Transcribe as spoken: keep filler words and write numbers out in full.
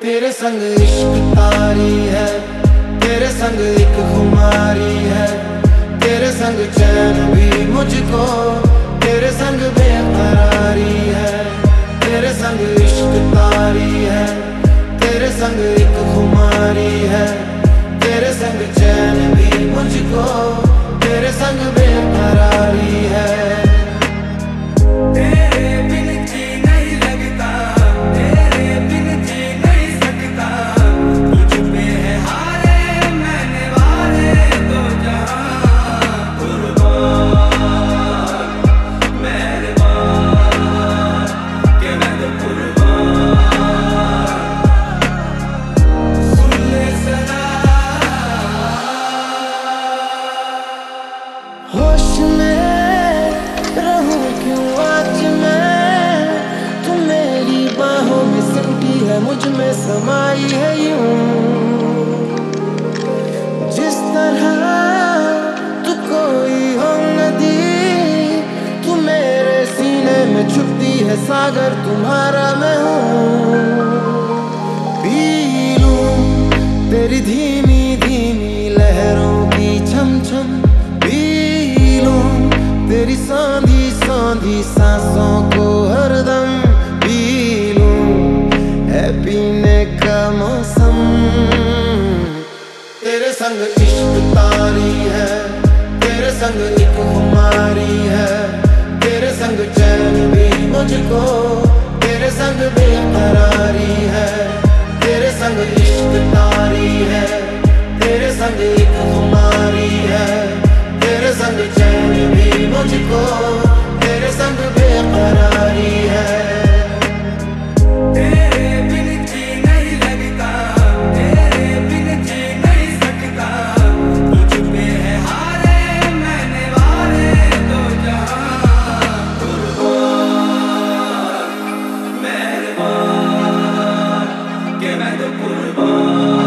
तेरे संग इश्क तारी है, तेरे संग एक खुमारी है, तेरे संग चैन भी मुझको, तेरे संग बेकरारी है। तेरे संग इश्क तारी है, तेरे संग एक खुमारी है, तेरे संग चैन भी मुझको, तेरे संग बेकरारी है। होश में रहूं क्यों आज मैं, तू मेरी बाहों में सिमटी है, मुझ में समाई है यूं। जिस तरह तू कोई हो नदी, तू मेरे सीने में छुपती है सागर, तुम्हारा मैं हूँ। पी लूं तेरी धीमी धीमी लहरों की छम छम, तेरी सांधी सांधी सांसों को हरदम पी लूं, है पीने का मौसम। तेरे संग इश्क तारी है, तेरे संग एक खुमारी है, तेरे संग चैन भी मुझको, तेरे संग बेकरारी है। तेरे संग इश्क तारी है, तेरे संग एक खुमारी है, तेरे संग चैन भी मुझको, तेरे संग बेकरारी है। तेरे बिन जी नहीं लगता, तेरे बिन जी नहीं सकता, तुझ पे है हारे मैंने वारे दो जहां। कुर्बान मेहरबान के मैं तो कुर्बान।